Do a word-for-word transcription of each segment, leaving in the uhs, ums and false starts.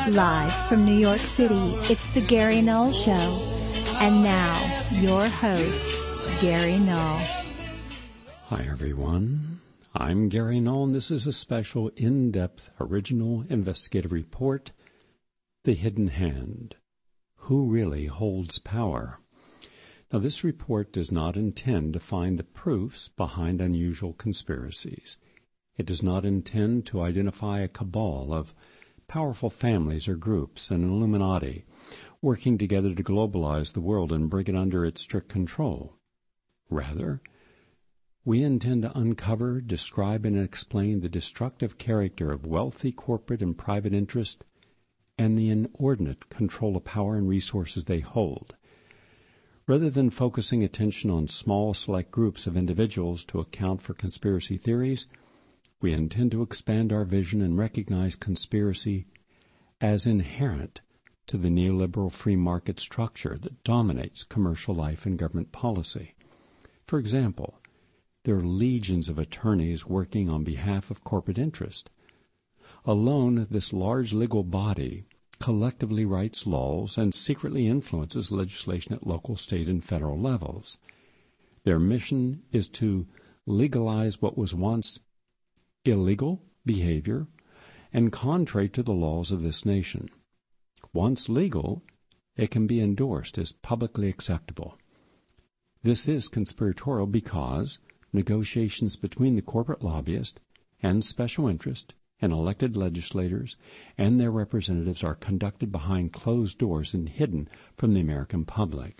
Live from New York City, it's the Gary Null Show. And now, your host, Gary Null. Hi, everyone. I'm Gary Null, and this is a special, in-depth, original investigative report, The Hidden Hand. Who really holds power? Now, this report does not intend to find the proofs behind unusual conspiracies. It does not intend to identify a cabal of powerful families or groups and an Illuminati working together to globalize the world and bring it under its strict control. Rather, we intend to uncover, describe, and explain the destructive character of wealthy corporate and private interest and the inordinate control of power and resources they hold. Rather than focusing attention on small select groups of individuals to account for conspiracy theories, we intend to expand our vision and recognize conspiracy as inherent to the neoliberal free market structure that dominates commercial life and government policy. For example, there are legions of attorneys working on behalf of corporate interest. Alone, this large legal body collectively writes laws and secretly influences legislation at local, state, and federal levels. Their mission is to legalize what was once illegal behavior and contrary to the laws of this nation. Once legal, it can be endorsed as publicly acceptable. This is conspiratorial because negotiations between the corporate lobbyist and special interest and elected legislators and their representatives are conducted behind closed doors and hidden from the American public.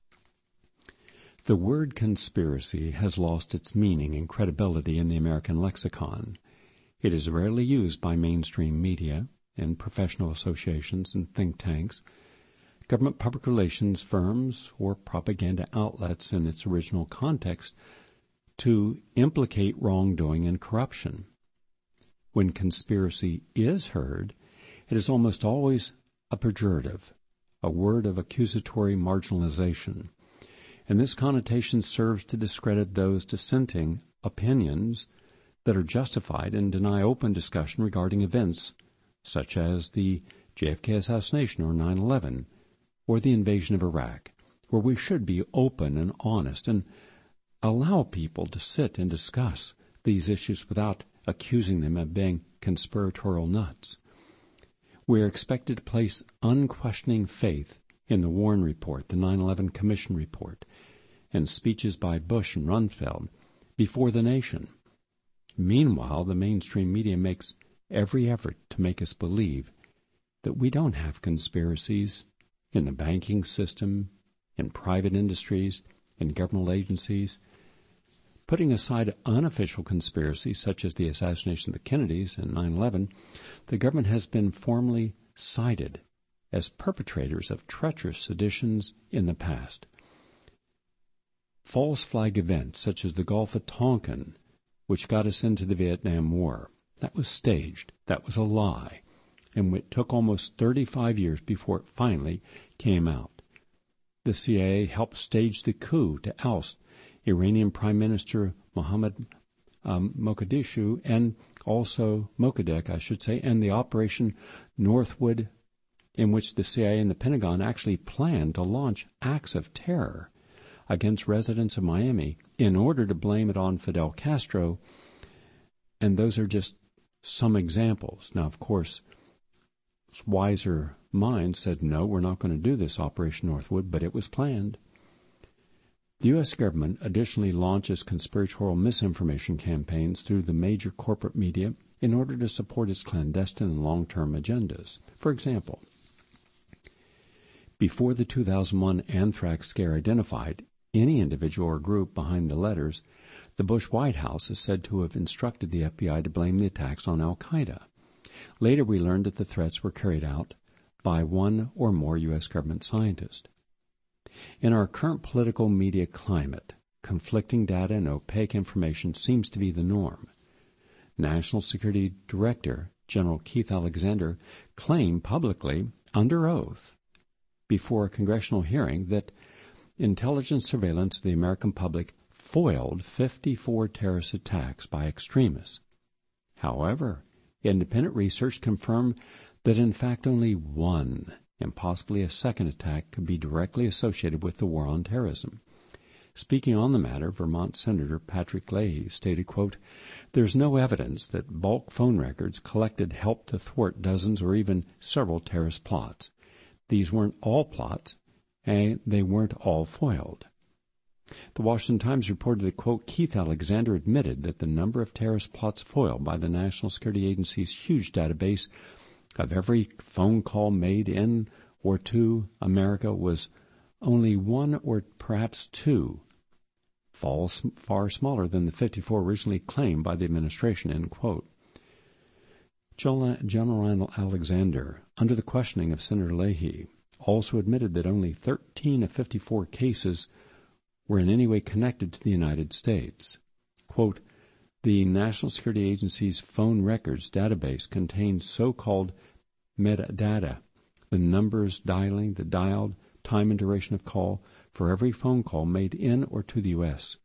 The word conspiracy has lost its meaning and credibility in the American lexicon. It is rarely used by mainstream media and professional associations and think tanks, government public relations firms, or propaganda outlets in its original context to implicate wrongdoing and corruption. When conspiracy is heard, it is almost always a pejorative, a word of accusatory marginalization. And this connotation serves to discredit those dissenting opinions that are justified and deny open discussion regarding events such as the J F K assassination or nine eleven or the invasion of Iraq, where we should be open and honest and allow people to sit and discuss these issues without accusing them of being conspiratorial nuts. We are expected to place unquestioning faith in the Warren Report, the nine eleven Commission Report, and speeches by Bush and Rumsfeld before the nation. Meanwhile, the mainstream media makes every effort to make us believe that we don't have conspiracies in the banking system, in private industries, in governmental agencies. Putting aside unofficial conspiracies such as the assassination of the Kennedys and nine eleven, the government has been formally cited as perpetrators of treacherous seditions in the past. False flag events such as the Gulf of Tonkin, which got us into the Vietnam War, that was staged, that was a lie, and it took almost thirty-five years before it finally came out. The C I A helped stage the coup to oust Iranian Prime Minister Mohammad um, Mogadishu and also Mossadegh, I should say, and the Operation Northwood, in which the C I A and the Pentagon actually planned to launch acts of terror against residents of Miami in order to blame it on Fidel Castro. And those are just some examples. Now, of course, wiser minds said, no, we're not going to do this Operation Northwood, but it was planned. The U S government additionally launches conspiratorial misinformation campaigns through the major corporate media in order to support its clandestine and long-term agendas. For example, before the two thousand one anthrax scare identified any individual or group behind the letters, the Bush White House is said to have instructed the F B I to blame the attacks on Al-Qaeda. Later we learned that the threats were carried out by one or more U S government scientists. In our current political media climate, conflicting data and opaque information seems to be the norm. National Security Director General Keith Alexander claimed publicly, under oath, before a congressional hearing that intelligence surveillance of the American public foiled fifty-four terrorist attacks by extremists. However, independent research confirmed that in fact only one, and possibly a second attack, could be directly associated with the war on terrorism. Speaking on the matter, Vermont Senator Patrick Leahy stated, quote, "There's no evidence that bulk phone records collected helped to thwart dozens or even several terrorist plots. These weren't all plots, and they weren't all foiled." The Washington Times reported that, quote, "Keith Alexander admitted that the number of terrorist plots foiled by the National Security Agency's huge database of every phone call made in or to America was only one or perhaps two, falls far smaller than the fifty-four originally claimed by the administration," end quote. General Alexander, under the questioning of Senator Leahy, also admitted that only thirteen of fifty-four cases were in any way connected to the United States. Quote, "The National Security Agency's phone records database contains so-called metadata, the numbers dialing, the dialed, time and duration of call for every phone call made in or to the U S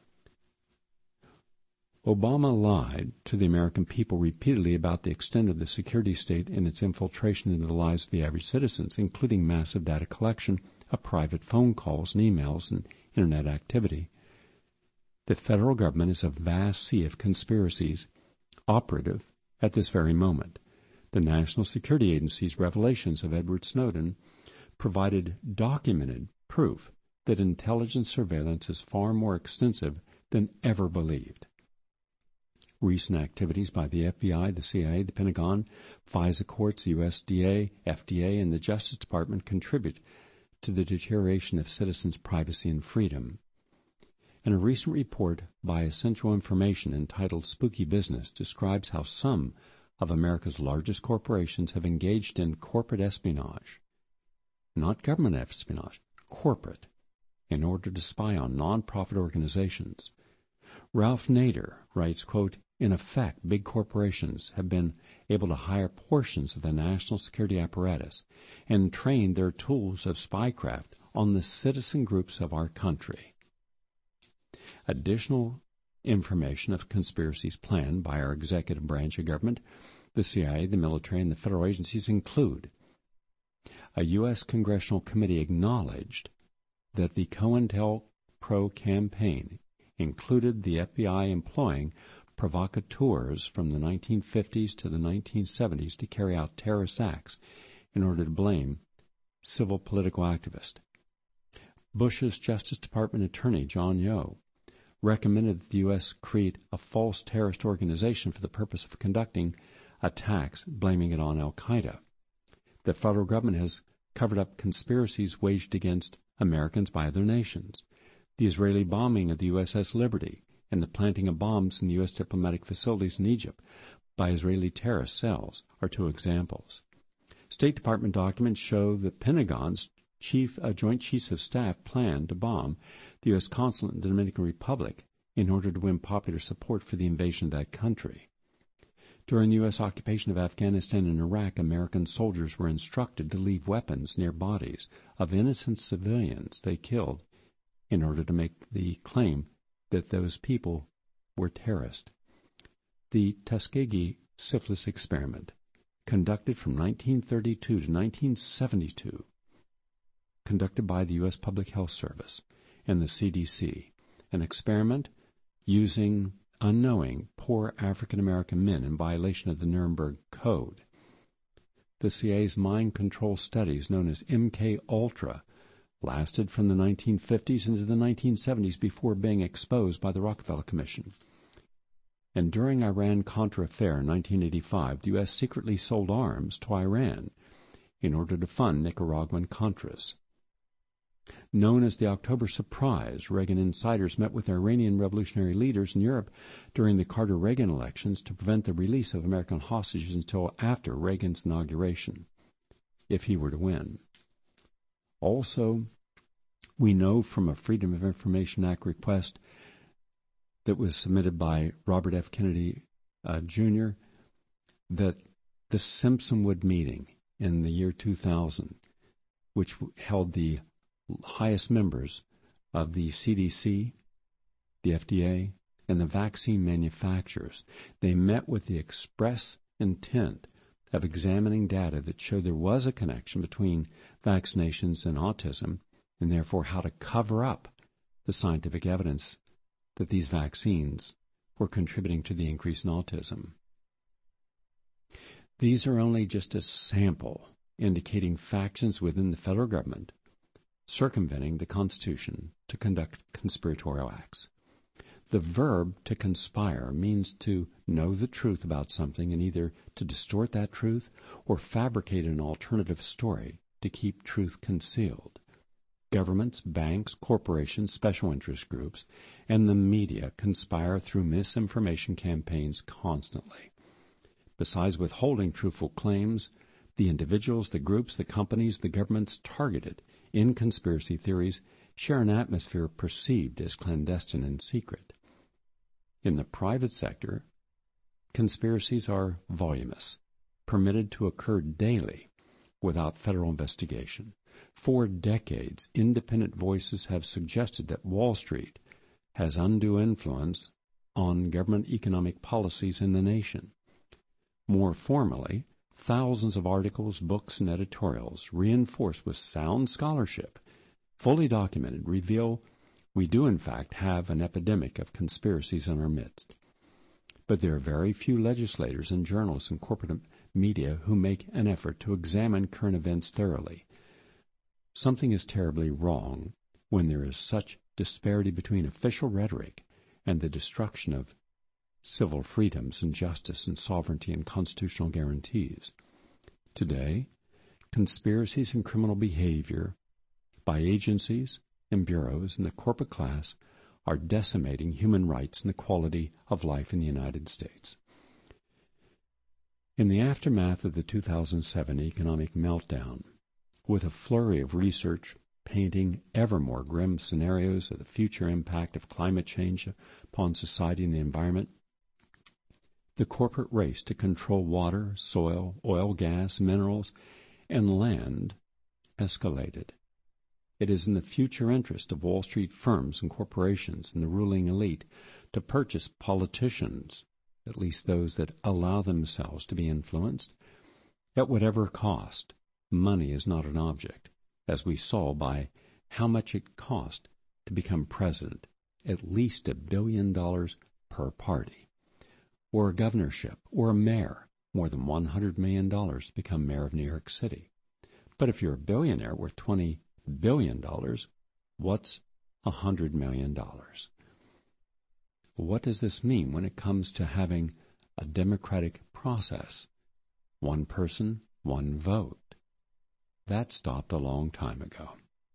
Obama lied to the American people repeatedly about the extent of the security state and its infiltration into the lives of the average citizens, including massive data collection of private phone calls and emails and Internet activity. The federal government is a vast sea of conspiracies operative at this very moment. The National Security Agency's revelations of Edward Snowden provided documented proof that intelligence surveillance is far more extensive than ever believed. Recent activities by the F B I, the C I A, the Pentagon, FISA courts, the U S D A, F D A, and the Justice Department contribute to the deterioration of citizens' privacy and freedom. And a recent report by Essential Information entitled Spooky Business describes how some of America's largest corporations have engaged in corporate espionage. Not government espionage, corporate, in order to spy on nonprofit organizations. Ralph Nader writes, quote, "In effect, big corporations have been able to hire portions of the national security apparatus and train their tools of spycraft on the citizen groups of our country." Additional information of conspiracies planned by our executive branch of government, the C I A, the military, and the federal agencies include: a U S congressional committee acknowledged that the COINTELPRO campaign included the F B I employing provocateurs from the nineteen fifties to the nineteen seventies to carry out terrorist acts in order to blame civil political activists. Bush's Justice Department attorney, John Yo, recommended that the U S create a false terrorist organization for the purpose of conducting attacks, blaming it on al-Qaeda. The federal government has covered up conspiracies waged against Americans by other nations. The Israeli bombing of the U S S Liberty and the planting of bombs in the U S diplomatic facilities in Egypt by Israeli terrorist cells are two examples. State Department documents show the Pentagon's chief, uh, Joint Chiefs of Staff planned to bomb the U S consulate in the Dominican Republic in order to win popular support for the invasion of that country. During the U S occupation of Afghanistan and Iraq, American soldiers were instructed to leave weapons near bodies of innocent civilians they killed in order to make the claim that those people were terrorists. The Tuskegee syphilis experiment, conducted from nineteen thirty-two to nineteen seventy-two, conducted by the U S Public Health Service and the C D C, an experiment using unknowing poor African-American men in violation of the Nuremberg Code. The C I A's mind control studies, known as M K Ultra, lasted from the nineteen fifties into the nineteen seventies before being exposed by the Rockefeller Commission. And during Iran-Contra affair in nineteen eighty-five, the U S secretly sold arms to Iran in order to fund Nicaraguan Contras. Known as the October Surprise, Reagan insiders met with Iranian revolutionary leaders in Europe during the Carter-Reagan elections to prevent the release of American hostages until after Reagan's inauguration, if he were to win. Also, we know from a Freedom of Information Act request that was submitted by Robert F. Kennedy uh, Junior that the Simpsonwood meeting in the year two thousand, which held the highest members of the C D C, the F D A, and the vaccine manufacturers, they met with the express intent of examining data that showed there was a connection between vaccinations and autism, and therefore how to cover up the scientific evidence that these vaccines were contributing to the increase in autism. These are only just a sample indicating factions within the federal government circumventing the Constitution to conduct conspiratorial acts. The verb to conspire means to know the truth about something and either to distort that truth or fabricate an alternative story to keep truth concealed. Governments, banks, corporations, special interest groups, and the media conspire through misinformation campaigns constantly. Besides withholding truthful claims, the individuals, the groups, the companies, the governments targeted in conspiracy theories share an atmosphere perceived as clandestine and secret. In the private sector, conspiracies are voluminous, permitted to occur daily without federal investigation. For decades, independent voices have suggested that Wall Street has undue influence on government economic policies in the nation. More formally, thousands of articles, books, and editorials, reinforced with sound scholarship, fully documented, reveal we do in fact have an epidemic of conspiracies in our midst. But there are very few legislators and journalists and corporate media who make an effort to examine current events thoroughly. Something is terribly wrong when there is such disparity between official rhetoric and the destruction of civil freedoms and justice and sovereignty and constitutional guarantees. Today, conspiracies and criminal behavior by agencies and bureaus and the corporate class are decimating human rights and the quality of life in the United States. In the aftermath of the two thousand seven economic meltdown, with a flurry of research painting ever more grim scenarios of the future impact of climate change upon society and the environment, the corporate race to control water, soil, oil, gas, minerals, and land escalated. It is in the future interest of Wall Street firms and corporations and the ruling elite to purchase politicians, at least those that allow themselves to be influenced, at whatever cost. Money is not an object, as we saw by how much it cost to become president, at least a billion dollars per party, or a governorship, or a mayor, more than one hundred million dollars to become mayor of New York City. But if you're a billionaire worth twenty billion dollars, what's one hundred million dollars? What does this mean when it comes to having a democratic process? One person, one vote. That stopped a long time ago.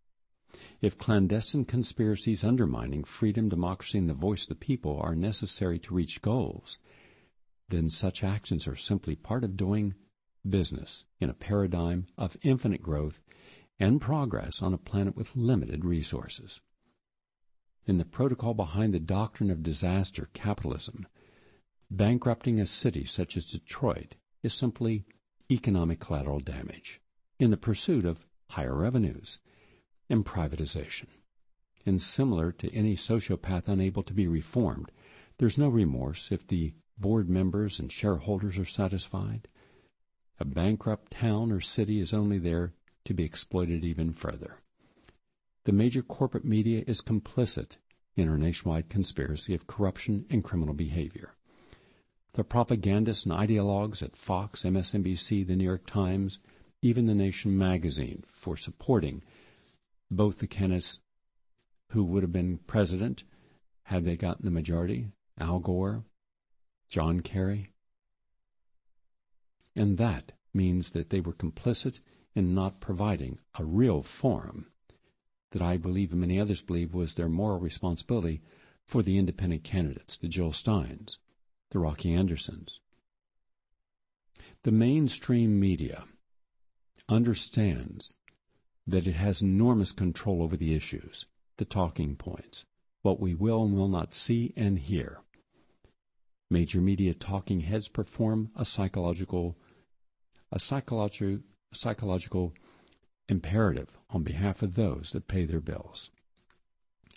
If clandestine conspiracies undermining freedom, democracy, and the voice of the people are necessary to reach goals, then such actions are simply part of doing business in a paradigm of infinite growth and progress on a planet with limited resources. In the protocol behind the doctrine of disaster capitalism, bankrupting a city such as Detroit is simply economic collateral damage in the pursuit of higher revenues and privatization. And similar to any sociopath unable to be reformed, there's no remorse if the board members and shareholders are satisfied. A bankrupt town or city is only there to be exploited even further. The major corporate media is complicit in our nationwide conspiracy of corruption and criminal behavior. The propagandists and ideologues at Fox, M S N B C, the New York Times, even The Nation magazine, for supporting both the candidates who would have been president had they gotten the majority, Al Gore, John Kerry. And that means that they were complicit in not providing a real forum that I believe and many others believe was their moral responsibility for the independent candidates, the Jill Steins, the Rocky Andersons. The mainstream media understands that it has enormous control over the issues, the talking points, what we will and will not see and hear. Major media talking heads perform a psychological, a psychological, psychological imperative on behalf of those that pay their bills.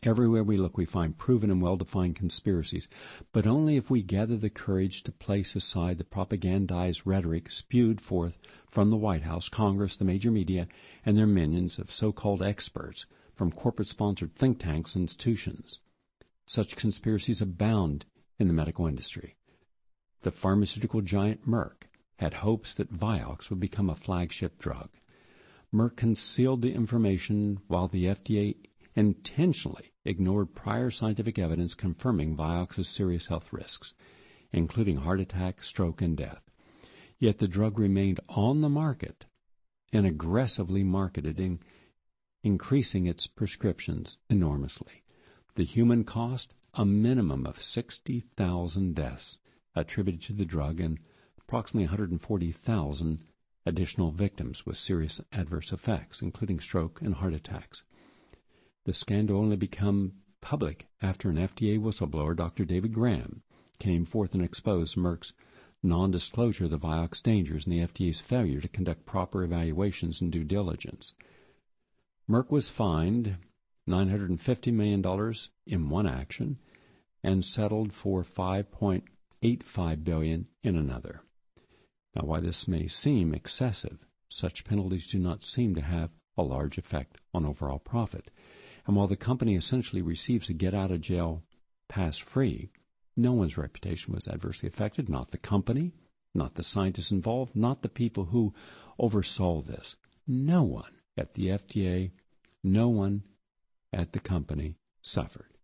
Everywhere we look, we find proven and well-defined conspiracies, but only if we gather the courage to place aside the propagandized rhetoric spewed forth from the White House, Congress, the major media, and their minions of so-called experts from corporate-sponsored think tanks and institutions. Such conspiracies abound in the medical industry. The pharmaceutical giant Merck had hopes that Vioxx would become a flagship drug. Merck concealed the information while the F D A intentionally ignored prior scientific evidence confirming Vioxx's serious health risks, including heart attack, stroke, and death. Yet the drug remained on the market and aggressively marketed, in, increasing its prescriptions enormously. The human cost, a minimum of sixty thousand deaths attributed to the drug and approximately one hundred forty thousand additional victims with serious adverse effects, including stroke and heart attacks. The scandal only became public after an F D A whistleblower, Doctor David Graham, came forth and exposed Merck's non-disclosure of the Vioxx dangers and the F D A's failure to conduct proper evaluations and due diligence. Merck was fined nine hundred fifty million dollars in one action and settled for five point eight five billion dollars in another. Now, while this may seem excessive, such penalties do not seem to have a large effect on overall profit. And while the company essentially receives a get-out-of-jail-pass free, no one's reputation was adversely affected, not the company, not the scientists involved, not the people who oversaw this. No one at the F D A, no one at the company suffered.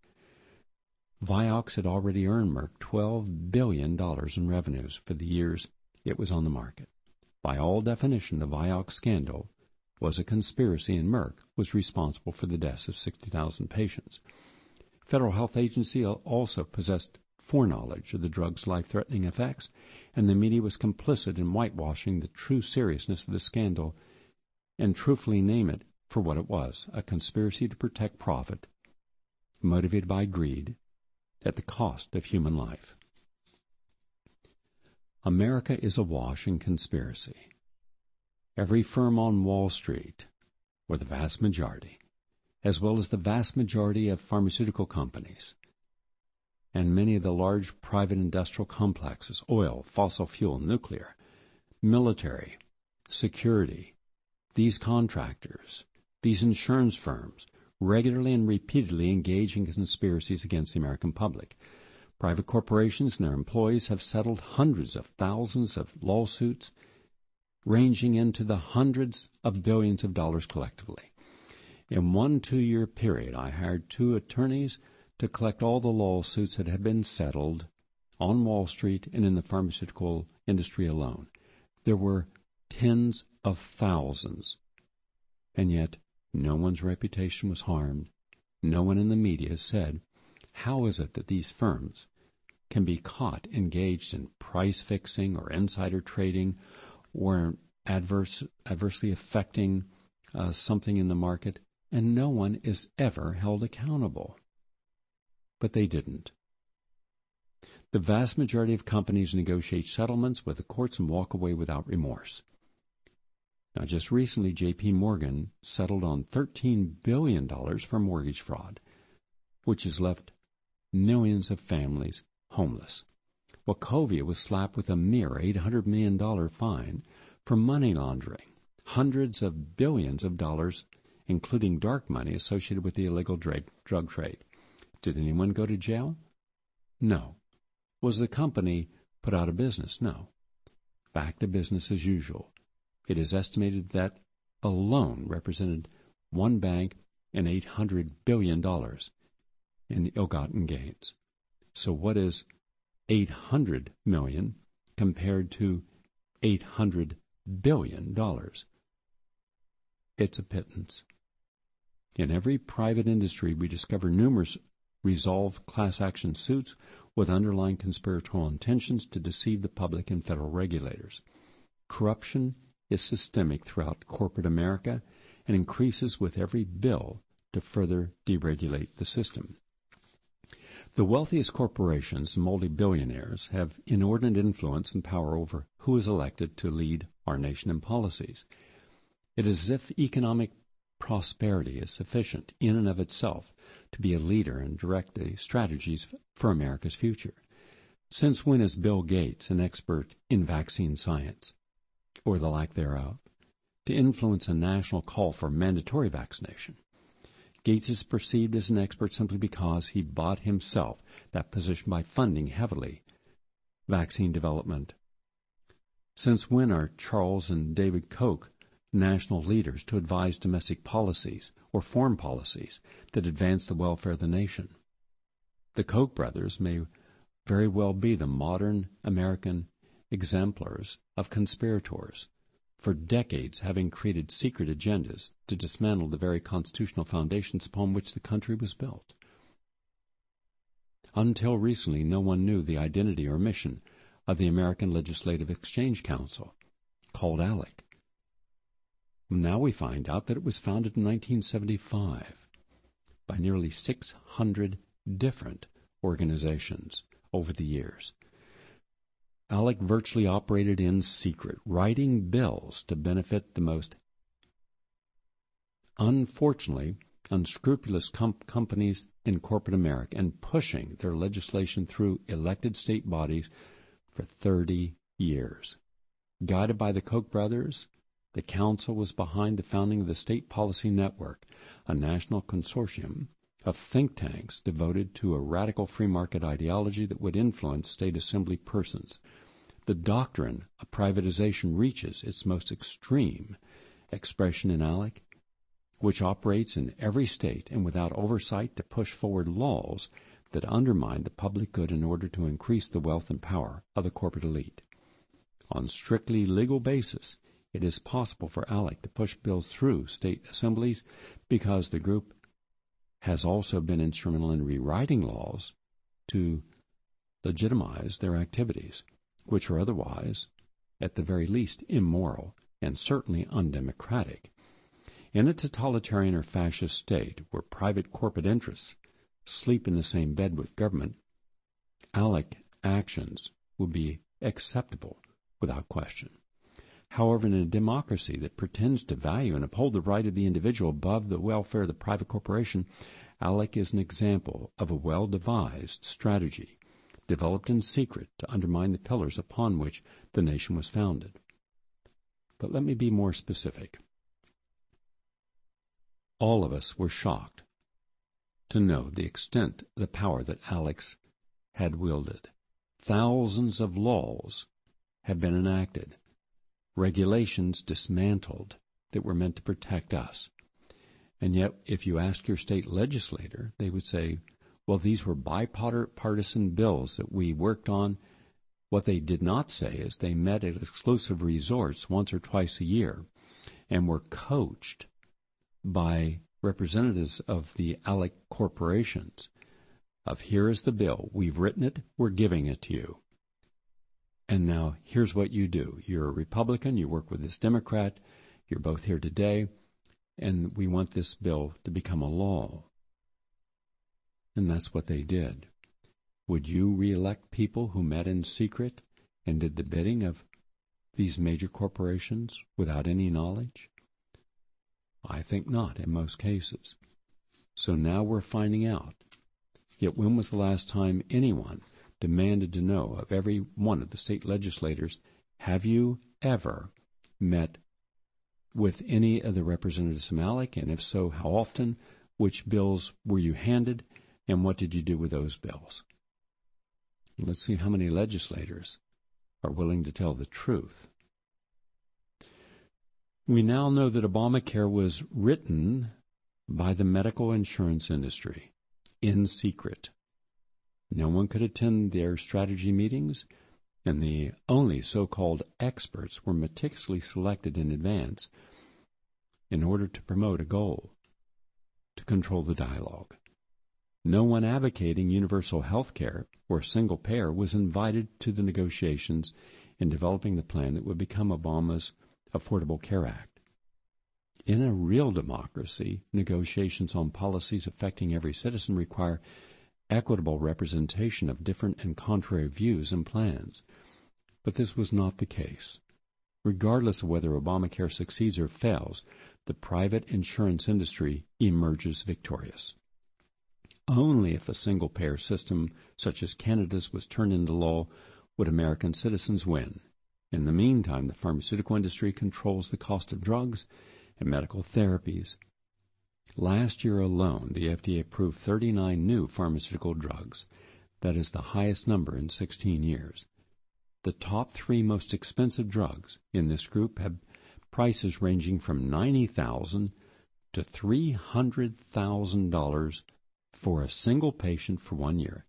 Vioxx had already earned Merck twelve billion dollars in revenues for the years it was on the market. By all definition, the Vioxx scandal was a conspiracy, and Merck was responsible for the deaths of sixty thousand patients. Federal Health Agency also possessed foreknowledge of the drug's life-threatening effects, and the media was complicit in whitewashing the true seriousness of the scandal and truthfully name it for what it was, a conspiracy to protect profit, motivated by greed, at the cost of human life. America is awash in conspiracy. Every firm on Wall Street, or the vast majority, as well as the vast majority of pharmaceutical companies, and many of the large private industrial complexes, oil, fossil fuel, nuclear, military, security, these contractors, these insurance firms, regularly and repeatedly engage in conspiracies against the American public. Private corporations and their employees have settled hundreds of thousands of lawsuits, ranging into the hundreds of billions of dollars collectively. In one two-year period, I hired two attorneys to collect all the lawsuits that had been settled on Wall Street and in the pharmaceutical industry alone. There were tens of thousands, and yet no one's reputation was harmed. No one in the media said, how is it that these firms can be caught engaged in price fixing or insider trading or adverse, adversely affecting uh, something in the market, and no one is ever held accountable? But they didn't. The vast majority of companies negotiate settlements with the courts and walk away without remorse. Now, just recently, J P Morgan settled on thirteen billion dollars for mortgage fraud, which has left millions of families homeless. Wachovia was slapped with a mere eight hundred million dollars fine for money laundering, hundreds of billions of dollars, including dark money associated with the illegal drug trade. Did anyone go to jail? No. Was the company put out of business? No. Back to business as usual. It is estimated that alone represented one bank and eight hundred billion dollars in ill-gotten gains. So what is eight hundred million dollars compared to eight hundred billion dollars? It's a pittance. In every private industry, we discover numerous resolved class action suits with underlying conspiratorial intentions to deceive the public and federal regulators. Corruption is systemic throughout corporate America and increases with every bill to further deregulate the system. The wealthiest corporations and multi-billionaires have inordinate influence and power over who is elected to lead our nation in policies. It is as if economic prosperity is sufficient in and of itself to be a leader and direct the strategies for America's future. Since when is Bill Gates an expert in vaccine science, or the lack thereof, to influence a national call for mandatory vaccination? Gates is perceived as an expert simply because he bought himself that position by funding heavily vaccine development. Since when are Charles and David Koch national leaders to advise domestic policies or foreign policies that advance the welfare of the nation? The Koch brothers may very well be the modern American exemplars of conspirators, for decades having created secret agendas to dismantle the very constitutional foundations upon which the country was built. Until recently, no one knew the identity or mission of the American Legislative Exchange Council, called ALEC. Now we find out that it was founded in nineteen seventy-five by nearly six hundred different organizations over the years. ALEC virtually operated in secret, writing bills to benefit the most, unfortunately, unscrupulous com- companies in corporate America and pushing their legislation through elected state bodies for thirty years. Guided by the Koch brothers, the council was behind the founding of the State Policy Network, a national consortium of think tanks devoted to a radical free market ideology that would influence state assembly persons. The doctrine of privatization reaches its most extreme expression in ALEC, which operates in every state and without oversight to push forward laws that undermine the public good in order to increase the wealth and power of the corporate elite. On strictly legal basis, it is possible for ALEC to push bills through state assemblies because the group has also been instrumental in rewriting laws to legitimize their activities, which are otherwise, at the very least, immoral and certainly undemocratic. In a totalitarian or fascist state where private corporate interests sleep in the same bed with government, ALEC actions will be acceptable without question. However, in a democracy that pretends to value and uphold the right of the individual above the welfare of the private corporation, ALEC is an example of a well-devised strategy developed in secret to undermine the pillars upon which the nation was founded. But let me be more specific. All of us were shocked to know the extent of the power that ALEC had wielded. Thousands of laws have been enacted, regulations dismantled that were meant to protect us. And yet, if you ask your state legislator, they would say, well, these were bipartisan bills that we worked on. What they did not say is they met at exclusive resorts once or twice a year and were coached by representatives of the ALEC corporations of, here is the bill, we've written it, we're giving it to you. And now here's what you do. You're a Republican, you work with this Democrat, you're both here today, and we want this bill to become a law. And that's what they did. Would you reelect people who met in secret and did the bidding of these major corporations without any knowledge? I think not in most cases. So now we're finding out. Yet when was the last time anyone demanded to know of every one of the state legislators, have you ever met with any of the representatives from ALEC, and if so, how often? Which bills were you handed, and what did you do with those bills? Let's see how many legislators are willing to tell the truth. We now know that Obamacare was written by the medical insurance industry in secret. No one could attend their strategy meetings, and the only so-called experts were meticulously selected in advance in order to promote a goal, to control the dialogue. No one advocating universal health care or single payer was invited to the negotiations in developing the plan that would become Obama's Affordable Care Act. In a real democracy, negotiations on policies affecting every citizen require equitable representation of different and contrary views and plans. But this was not the case. Regardless of whether Obamacare succeeds or fails, the private insurance industry emerges victorious. Only if a single-payer system such as Canada's was turned into law would American citizens win. In the meantime, the pharmaceutical industry controls the cost of drugs and medical therapies. Last year alone, the F D A approved thirty-nine new pharmaceutical drugs. That is the highest number in sixteen years. The top three most expensive drugs in this group have prices ranging from ninety thousand dollars to three hundred thousand dollars for a single patient for one year.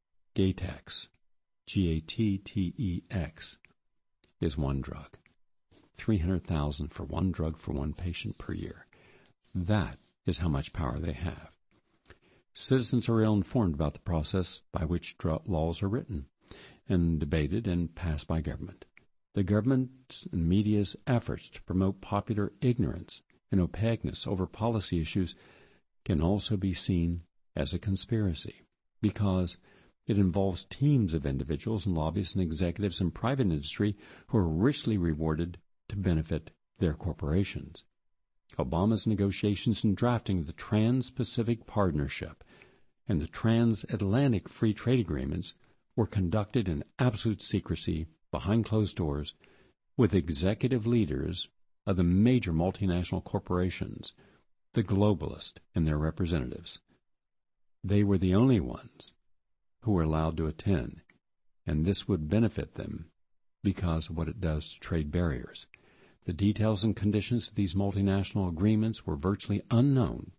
Gatex, G A T T E X, is one drug. three hundred thousand dollars for one drug for one patient per year. That is how much power they have. Citizens are ill-informed about the process by which dr- laws are written and debated and passed by government. The government's and media's efforts to promote popular ignorance and opaqueness over policy issues can also be seen as a conspiracy, because it involves teams of individuals and lobbyists and executives in private industry who are richly rewarded to benefit their corporations. Obama's negotiations and drafting of the Trans-Pacific Partnership and the Transatlantic Free Trade Agreements were conducted in absolute secrecy behind closed doors with executive leaders of the major multinational corporations, the globalists and their representatives. They were the only ones who were allowed to attend, and this would benefit them because of what it does to trade barriers. The details and conditions of these multinational agreements were virtually unknown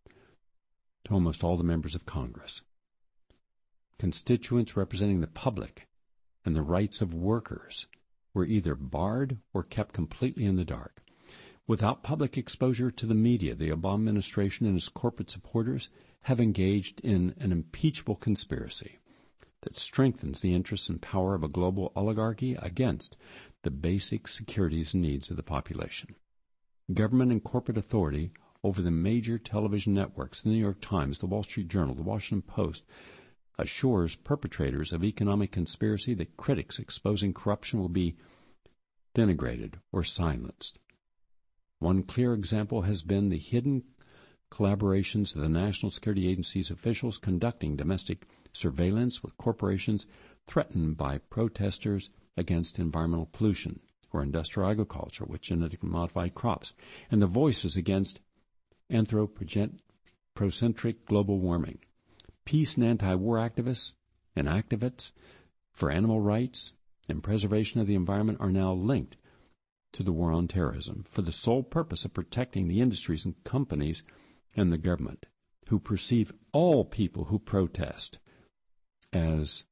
to almost all the members of Congress. Constituents representing the public and the rights of workers were either barred or kept completely in the dark. Without public exposure to the media, the Obama administration and its corporate supporters have engaged in an impeachable conspiracy that strengthens the interests and power of a global oligarchy against the basic securities needs of the population. Government and corporate authority over the major television networks, the New York Times, the Wall Street Journal, the Washington Post, assures perpetrators of economic conspiracy that critics exposing corruption will be denigrated or silenced. One clear example has been the hidden collaborations of the National Security Agency's officials conducting domestic surveillance with corporations threatened by protesters against environmental pollution or industrial agriculture with genetically modified crops, and the voices against anthropocentric global warming. Peace and anti-war activists and activists for animal rights and preservation of the environment are now linked to the war on terrorism for the sole purpose of protecting the industries and companies and the government, who perceive all people who protest as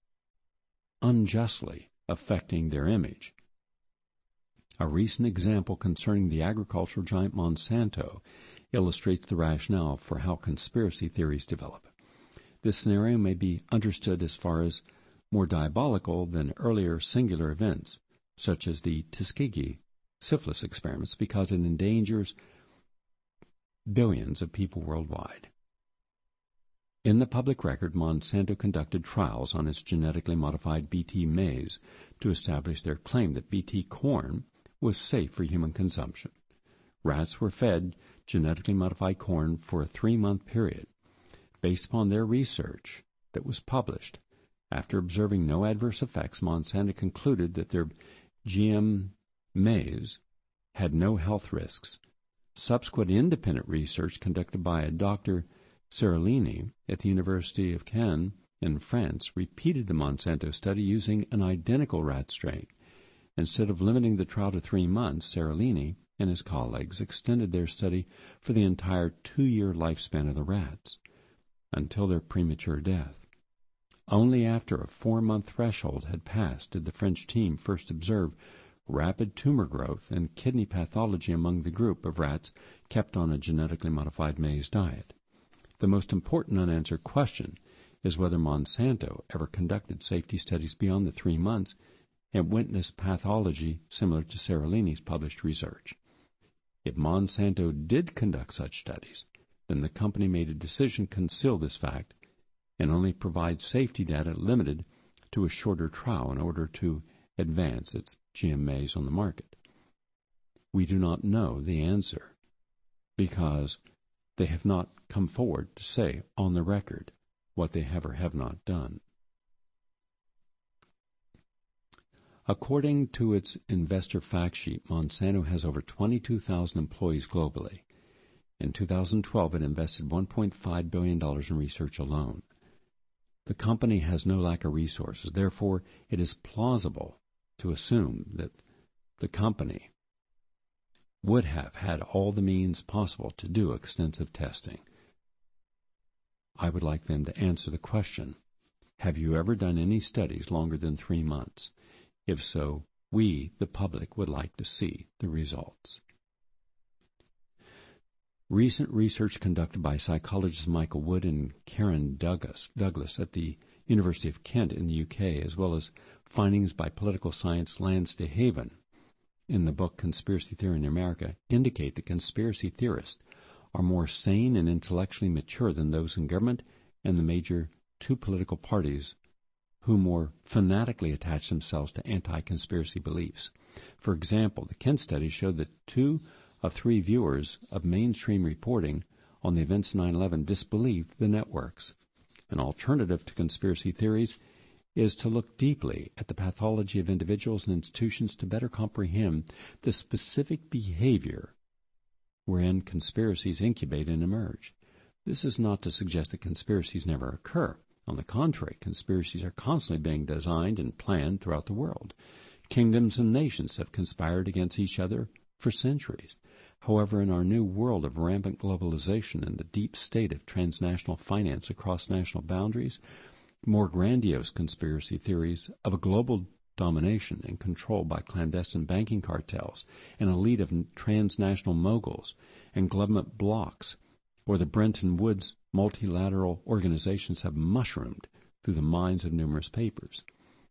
unjustly affecting their image. A recent example concerning the agricultural giant Monsanto illustrates the rationale for how conspiracy theories develop. This scenario may be understood as far as more diabolical than earlier singular events, such as the Tuskegee syphilis experiments, because it endangers billions of people worldwide. In the public record, Monsanto conducted trials on its genetically modified B T maize to establish their claim that B T corn was safe for human consumption. Rats were fed genetically modified corn for a three-month period. Based upon their research that was published, after observing no adverse effects, Monsanto concluded that their G M maize had no health risks. Subsequent independent research conducted by a Doctor Seralini at the University of Caen in France repeated the Monsanto study using an identical rat strain. Instead of limiting the trial to three months, Seralini and his colleagues extended their study for the entire two-year lifespan of the rats, until their premature death. Only after a four-month threshold had passed did the French team first observe rapid tumor growth and kidney pathology among the group of rats kept on a genetically modified maize diet. The most important unanswered question is whether Monsanto ever conducted safety studies beyond the three months and witnessed pathology similar to Seralini's published research. If Monsanto did conduct such studies, then the company made a decision to conceal this fact and only provide safety data limited to a shorter trial in order to advance its G M maize on the market. we do not know the answer because they have not come forward to say on the record what they have or have not done. According to its investor fact sheet, Monsanto has over twenty-two thousand employees globally. In two thousand twelve, it invested one point five billion dollars in research alone. The company has no lack of resources. Therefore, it is plausible to assume that the company would have had all the means possible to do extensive testing. I would like them to answer the question, have you ever done any studies longer than three months? If so, we, the public, would like to see the results. Recent research conducted by psychologists Michael Wood and Karen Douglas, Douglas at the University of Kent in the U K, as well as findings by political science Lance DeHaven in the book Conspiracy Theory in America, indicate that conspiracy theorists are more sane and intellectually mature than those in government and the major two political parties who more fanatically attach themselves to anti-conspiracy beliefs. For example, the Kent study showed that two of three viewers of mainstream reporting on the events of nine eleven disbelieved the networks. An alternative to conspiracy theories is to look deeply at the pathology of individuals and institutions to better comprehend the specific behavior wherein conspiracies incubate and emerge. This is not to suggest that conspiracies never occur. On the contrary, conspiracies are constantly being designed and planned throughout the world. Kingdoms and nations have conspired against each other for centuries. However, in our new world of rampant globalization and the deep state of transnational finance across national boundaries, more grandiose conspiracy theories of a global domination and control by clandestine banking cartels, an elite of transnational moguls and government blocs, or the Bretton Woods multilateral organizations have mushroomed through the minds of numerous papers.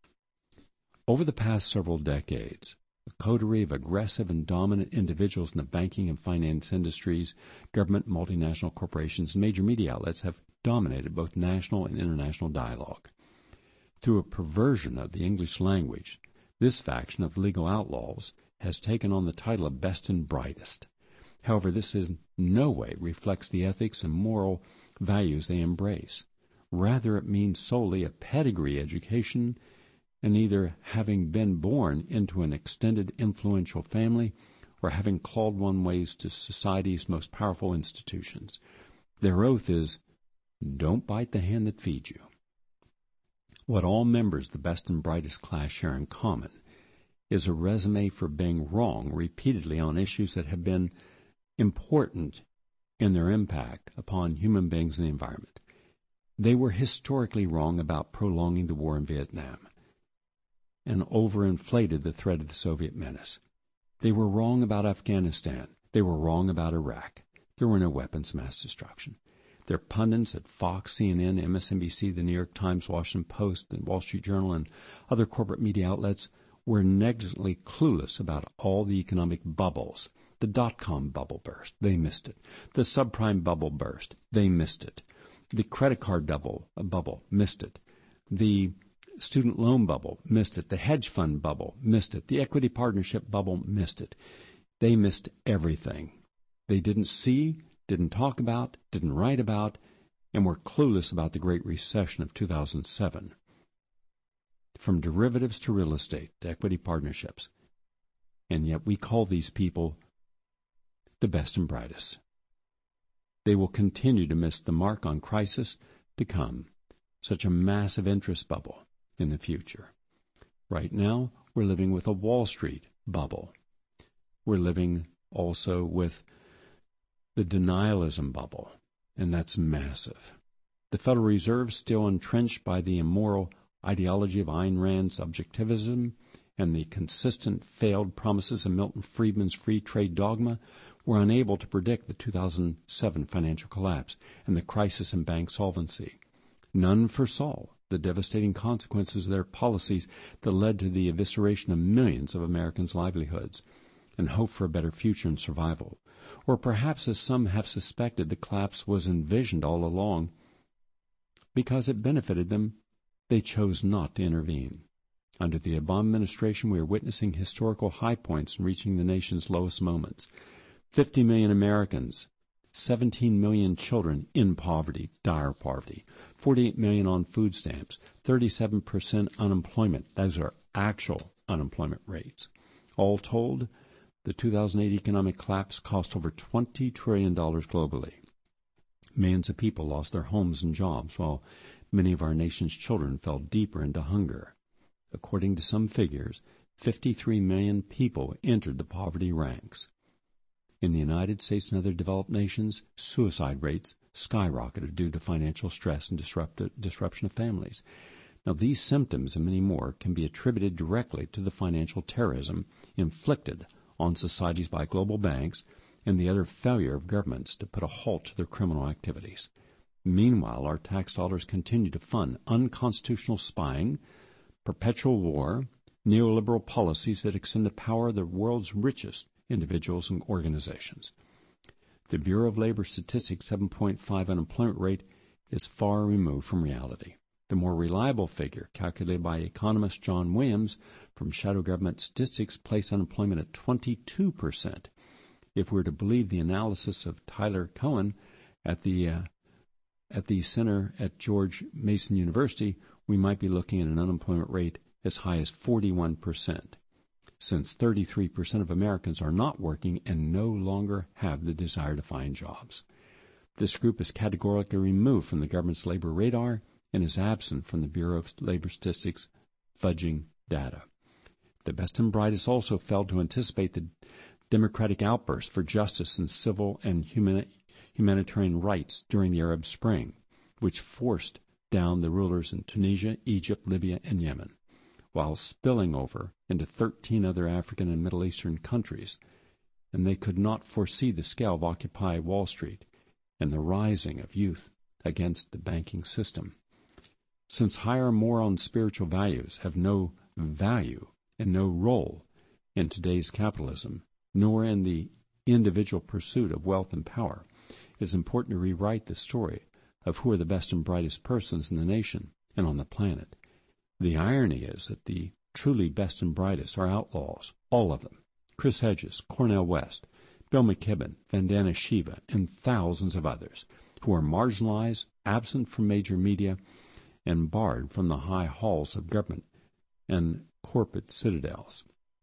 Over the past several decades, a coterie of aggressive and dominant individuals in the banking and finance industries, government, multinational corporations, and major media outlets have dominated both national and international dialogue. Through a perversion of the English language, this faction of legal outlaws has taken on the title of best and brightest. However, this in no way reflects the ethics and moral values they embrace. Rather, it means solely a pedigree education and either having been born into an extended influential family or having clawed one ways to society's most powerful institutions. Their oath is, don't bite the hand that feeds you. What all members of the best and brightest class share in common is a resume for being wrong repeatedly on issues that have been important in their impact upon human beings and the environment. They were historically wrong about prolonging the war in Vietnam and overinflated the threat of the Soviet menace. They were wrong about Afghanistan. They were wrong about Iraq. There were no weapons of mass destruction. Their pundits at Fox, C N N, M S N B C, the New York Times, Washington Post, and Wall Street Journal, and other corporate media outlets were negligently clueless about all the economic bubbles. The dot-com bubble burst. They missed it. The subprime bubble burst. They missed it. The credit card double, uh, bubble. Missed it. The student loan bubble. Missed it. The hedge fund bubble. Missed it. The equity partnership bubble. Missed it. They missed everything. They didn't see, didn't talk about, didn't write about, and were clueless about the Great Recession of two thousand seven. From derivatives to real estate to equity partnerships. And yet we call these people the best and brightest. They will continue to miss the mark on crisis to come, such a massive interest bubble in the future. Right now, we're living with a Wall Street bubble. We're living also with the denialism bubble, and that's massive. The Federal Reserve, still entrenched by the immoral ideology of Ayn Rand's objectivism and the consistent failed promises of Milton Friedman's free trade dogma, were unable to predict the two thousand seven financial collapse and the crisis in bank solvency. None foresaw the devastating consequences of their policies that led to the evisceration of millions of Americans' livelihoods and hope for a better future and survival. Or perhaps, as some have suspected, the collapse was envisioned all along because it benefited them, they chose not to intervene. Under the Obama administration, we are witnessing historical high points and reaching the nation's lowest moments. fifty million Americans, seventeen million children in poverty, dire poverty, forty-eight million on food stamps, thirty-seven percent unemployment. Those are actual unemployment rates. All told, the two thousand eight economic collapse cost over twenty trillion dollars globally. Millions of people lost their homes and jobs, while many of our nation's children fell deeper into hunger. According to some figures, fifty-three million people entered the poverty ranks. In the United States and other developed nations, suicide rates skyrocketed due to financial stress and disruption of families. Now, these symptoms and many more can be attributed directly to the financial terrorism inflicted on societies by global banks and the utter failure of governments to put a halt to their criminal activities. Meanwhile, our tax dollars continue to fund unconstitutional spying, perpetual war, neoliberal policies that extend the power of the world's richest individuals and organizations. The Bureau of Labor Statistics' seven point five unemployment rate is far removed from reality. The more reliable figure, calculated by economist John Williams from Shadow Government Statistics, placed unemployment at twenty-two percent. If we were to believe the analysis of Tyler Cohen at the uh, at the center at George Mason University, we might be looking at an unemployment rate as high as forty-one percent. Since thirty-three percent of Americans are not working and no longer have the desire to find jobs. This group is categorically removed from the government's labor radar and is absent from the Bureau of Labor Statistics' fudging data. The best and brightest also failed to anticipate the democratic outburst for justice and civil and humani- humanitarian rights during the Arab Spring, which forced down the rulers in Tunisia, Egypt, Libya, and Yemen, while spilling over into thirteen other African and Middle Eastern countries, and they could not foresee the scale of Occupy Wall Street and the rising of youth against the banking system. Since higher moral and spiritual values have no value and no role in today's capitalism, nor in the individual pursuit of wealth and power, it is important to rewrite the story of who are the best and brightest persons in the nation and on the planet. The irony is that the truly best and brightest are outlaws, all of them. Chris Hedges, Cornel West, Bill McKibben, Vandana Shiva, and thousands of others who are marginalized, absent from major media, and barred from the high halls of government and corporate citadels.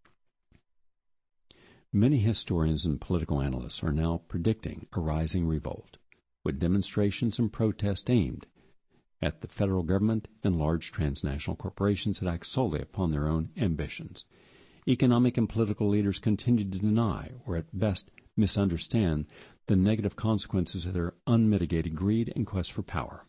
Many historians and political analysts are now predicting a rising revolt, with demonstrations and protests aimed at the federal government and large transnational corporations that act solely upon their own ambitions. Economic and political leaders continue to deny, or at best misunderstand, the negative consequences of their unmitigated greed and quest for power.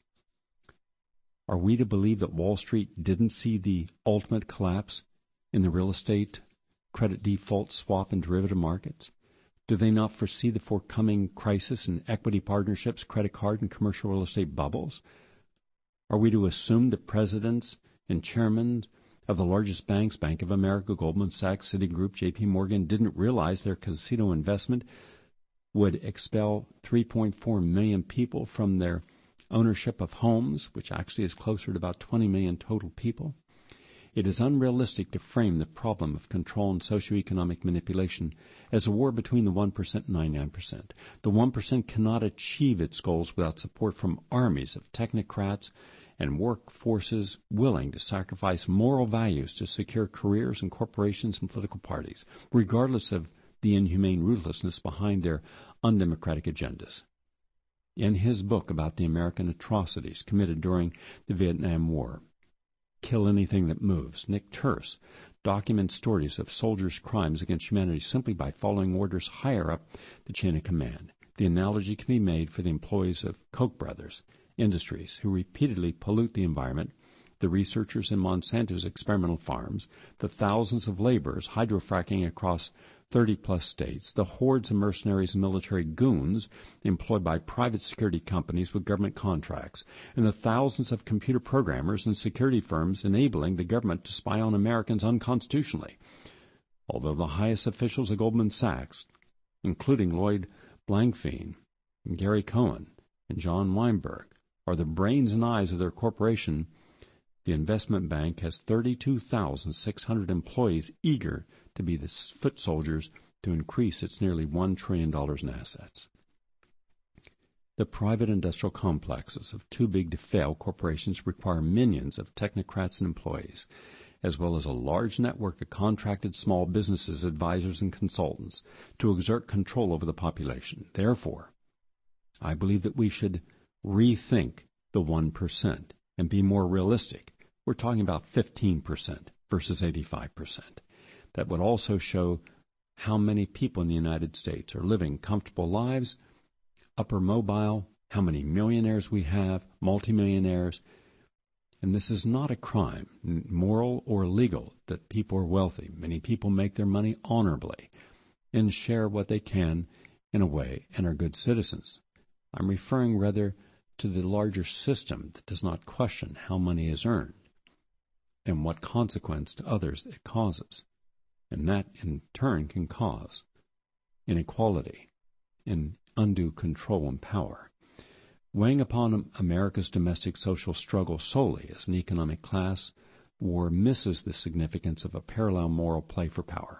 Are we to believe that Wall Street didn't see the ultimate collapse in the real estate, credit default, swap, and derivative markets? Do they not foresee the forthcoming crisis in equity partnerships, credit card, and commercial real estate bubbles? Are we to assume that presidents and chairmen of the largest banks, Bank of America, Goldman Sachs, Citigroup, J P Morgan, didn't realize their casino investment would expel three point four million people from their ownership of homes, which actually is closer to about twenty million total people? It is unrealistic to frame the problem of control and socioeconomic manipulation as a war between the one percent and ninety-nine percent. The one percent cannot achieve its goals without support from armies of technocrats and workforces willing to sacrifice moral values to secure careers in corporations and political parties, regardless of the inhumane ruthlessness behind their undemocratic agendas. In his book about the American atrocities committed during the Vietnam War, Kill Anything That Moves, Nick Turse documents stories of soldiers' crimes against humanity simply by following orders higher up the chain of command. The analogy can be made for the employees of Koch brothers Industries who repeatedly pollute the environment, the researchers in Monsanto's experimental farms, the thousands of laborers hydrofracking across thirty-plus states, the hordes of mercenaries and military goons employed by private security companies with government contracts, and the thousands of computer programmers and security firms enabling the government to spy on Americans unconstitutionally. Although the highest officials of Goldman Sachs, including Lloyd Blankfein, and Gary Cohen, and John Weinberg, are the brains and eyes of their corporation, The investment bank has thirty-two thousand six hundred employees eager to be the foot soldiers to increase its nearly one trillion dollars in assets. The private industrial complexes of too-big-to-fail corporations require millions of technocrats and employees, as well as a large network of contracted small businesses, advisors, and consultants to exert control over the population. Therefore, I believe that we should rethink the one percent and be more realistic. We're talking about fifteen percent versus eighty-five percent. That would also show how many people in the United States are living comfortable lives, upper mobile, how many millionaires we have, multimillionaires. And this is not a crime, moral or legal, that people are wealthy. Many people make their money honorably and share what they can in a way and are good citizens. I'm referring rather to the larger system that does not question how money is earned and what consequence to others it causes. And that, in turn, can cause inequality and undue control and power. Weighing upon America's domestic social struggle solely as an economic class war misses the significance of a parallel moral play for power.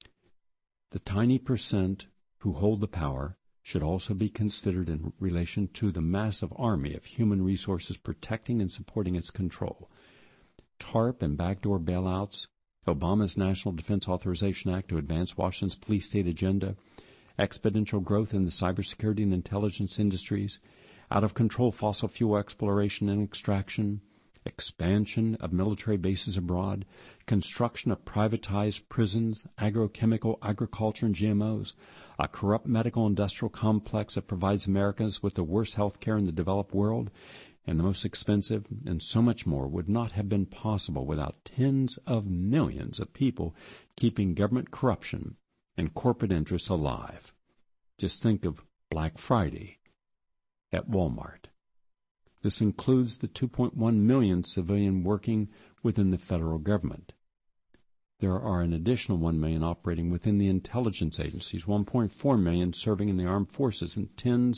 The tiny percent who hold the power should also be considered in relation to the massive army of human resources protecting and supporting its control. TARP and backdoor bailouts, Obama's National Defense Authorization Act to advance Washington's police state agenda, exponential growth in the cybersecurity and intelligence industries, out-of-control fossil fuel exploration and extraction, expansion of military bases abroad, construction of privatized prisons, agrochemical agriculture and G M Os, a corrupt medical industrial complex that provides Americans with the worst health care in the developed world, and the most expensive, and so much more would not have been possible without tens of millions of people keeping government corruption and corporate interests alive. Just think of Black Friday at Walmart. This includes the two point one million civilian working within the federal government. There are an additional one million operating within the intelligence agencies, one point four million serving in the armed forces, and tens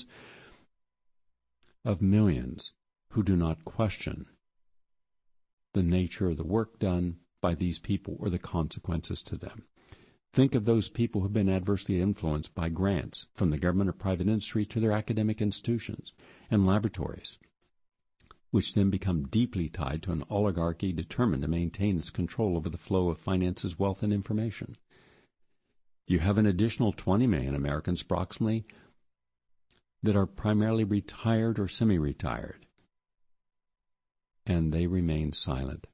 of millions who do not question the nature of the work done by these people or the consequences to them. Think of those people who have been adversely influenced by grants from the government or private industry to their academic institutions and laboratories, which then become deeply tied to an oligarchy determined to maintain its control over the flow of finances, wealth, and information. You have an additional twenty million Americans approximately that are primarily retired or semi-retired, and they remain silent.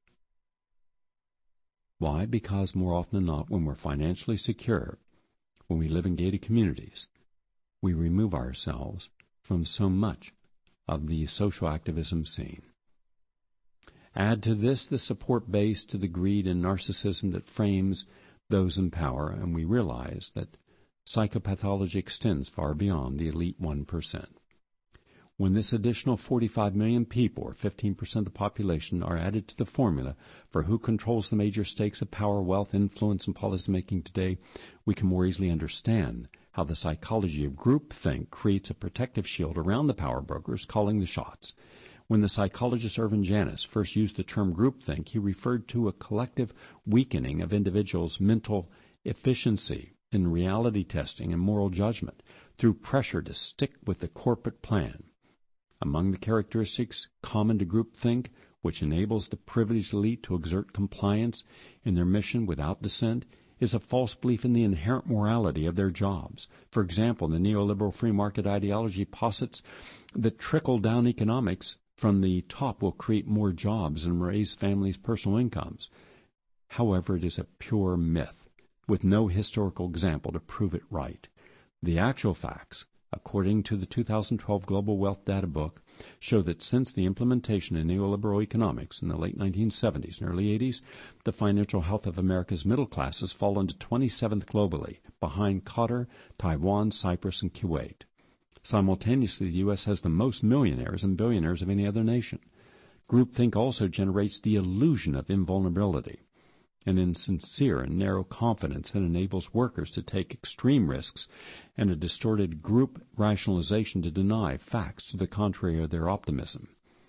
Why? Because more often than not, when we're financially secure, when we live in gated communities, we remove ourselves from so much of the social activism scene. Add to this the support base to the greed and narcissism that frames those in power, and we realize that psychopathology extends far beyond the elite one percent. When this additional forty-five million people, or fifteen percent of the population, are added to the formula for who controls the major stakes of power, wealth, influence, and policymaking today, we can more easily understand how the psychology of groupthink creates a protective shield around the power brokers calling the shots. When the psychologist Irvin Janis first used the term groupthink, he referred to a collective weakening of individuals' mental efficiency in reality testing and moral judgment through pressure to stick with the corporate plan. Among the characteristics common to groupthink, which enables the privileged elite to exert compliance in their mission without dissent, is a false belief in the inherent morality of their jobs. For example, the neoliberal free market ideology posits that trickle-down economics from the top will create more jobs and raise families' personal incomes. However, it is a pure myth, with no historical example to prove it right. The actual facts, according to the two thousand twelve Global Wealth Data Book, show that since the implementation of neoliberal economics in the late nineteen seventies and early eighties, the financial health of America's middle class has fallen to twenty-seventh globally, behind Qatar, Taiwan, Cyprus, and Kuwait. Simultaneously, the U S has the most millionaires and billionaires of any other nation. Groupthink also generates the illusion of invulnerability, an insincere and narrow confidence that enables workers to take extreme risks, and a distorted group rationalization to deny facts to the contrary of their optimism.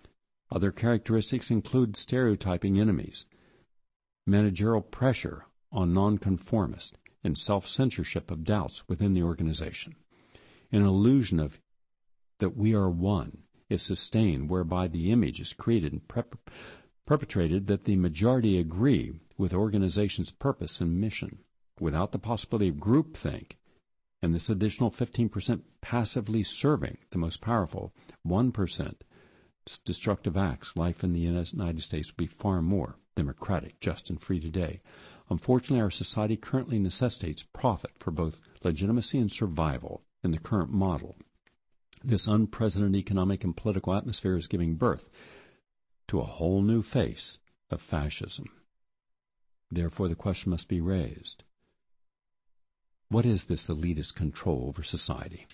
Other characteristics include stereotyping enemies, managerial pressure on nonconformists, and self-censorship of doubts within the organization. An illusion of that we are one is sustained, whereby the image is created and prep- perpetrated that the majority agree with the organization's purpose and mission, without the possibility of groupthink, and this additional fifteen percent passively serving the most powerful one percent destructive acts. Life in the United States would be far more democratic, just, and free today. Unfortunately, our society currently necessitates profit for both legitimacy and survival in the current model. This unprecedented economic and political atmosphere is giving birth to a whole new face of fascism. Therefore, the question must be raised: what is this elitist control over society?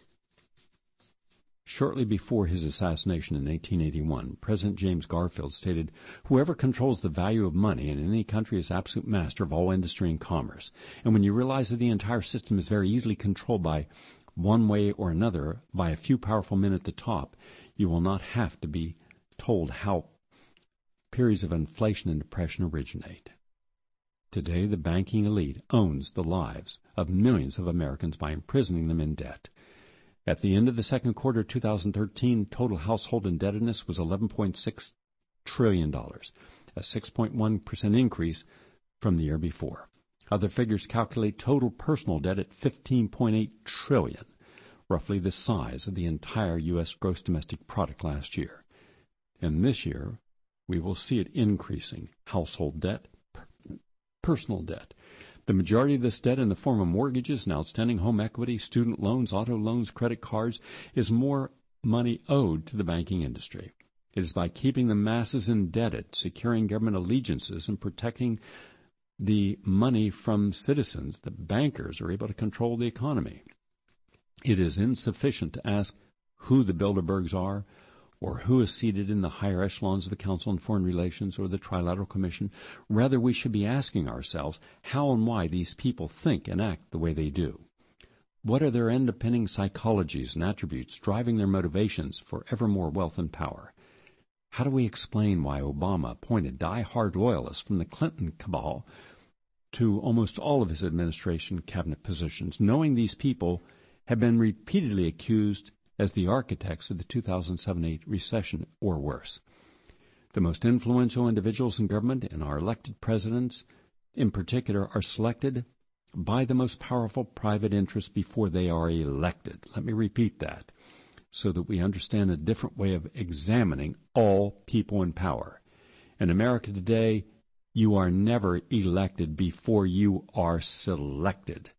Shortly before his assassination in eighteen eighty-one, President James Garfield stated, "Whoever controls the value of money in any country is absolute master of all industry and commerce." And when you realize that the entire system is very easily controlled by one way or another by a few powerful men at the top, you will not have to be told how periods of inflation and depression originate. Today, the banking elite owns the lives of millions of Americans by imprisoning them in debt. At the end of the second quarter of two thousand thirteen, total household indebtedness was eleven point six trillion dollars, a six point one percent increase from the year before. Other figures calculate total personal debt at fifteen point eight trillion dollars, roughly the size of the entire U S gross domestic product last year. And this year, we will see it increasing: household debt, personal debt. The majority of this debt in the form of mortgages and outstanding home equity, student loans, auto loans, credit cards, is more money owed to the banking industry. It is by keeping the masses indebted, securing government allegiances, and protecting the money from citizens that bankers are able to control the economy. It is insufficient to ask who the Bilderbergs are, or who is seated in the higher echelons of the Council on Foreign Relations or the Trilateral Commission. Rather, we should be asking ourselves how and why these people think and act the way they do. What are their underpinning psychologies and attributes driving their motivations for ever more wealth and power? How do we explain why Obama appointed die-hard loyalists from the Clinton cabal to almost all of his administration cabinet positions, knowing these people have been repeatedly accused as the architects of the two thousand seven eight recession, or worse? The most influential individuals in government and our elected presidents in particular are selected by the most powerful private interests before they are elected. Let me repeat that, so that we understand a different way of examining all people in power. In America today, you are never elected before you are selected.